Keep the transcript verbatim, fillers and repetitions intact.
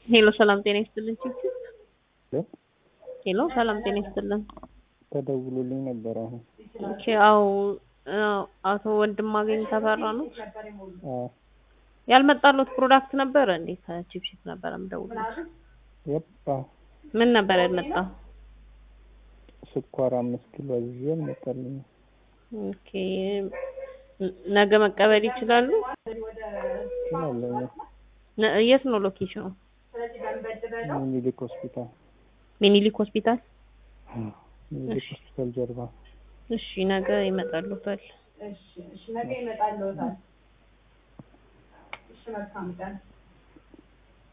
ሄሎ ሰላም ጤና ይስጥልኝ ቺቺ ሄሎ ሄሎ ሰላም ጤና ይስጥልኝ ተደውሎልኝ ነበር አሁን ኦኬ አው አቶ ወንድማገኝ ተፈራ ነው አዎ ያልመጣሉት ፕሮዳክት ነበር እንዴ ከቺፕሺፕ ነበር ምደውልልሽ የባ ምን ነበር ያልመጣው ስኳር አምስት ኪሎ አዝዤ መጣልኝ ኦኬ ነገ መቀበል ይችላሉ ይችላል የት ነው ሎኬሽኑ ሚኒሊክ ሆስፒታል ሚኒሊክ ሆስፒታል ሚኒሊክ ሆስፒታል ጀርባ እሺ ነገ ይመጣሉታል እሺ እሺ ነገ ይመጣሉታል እሺ መልካም ቀን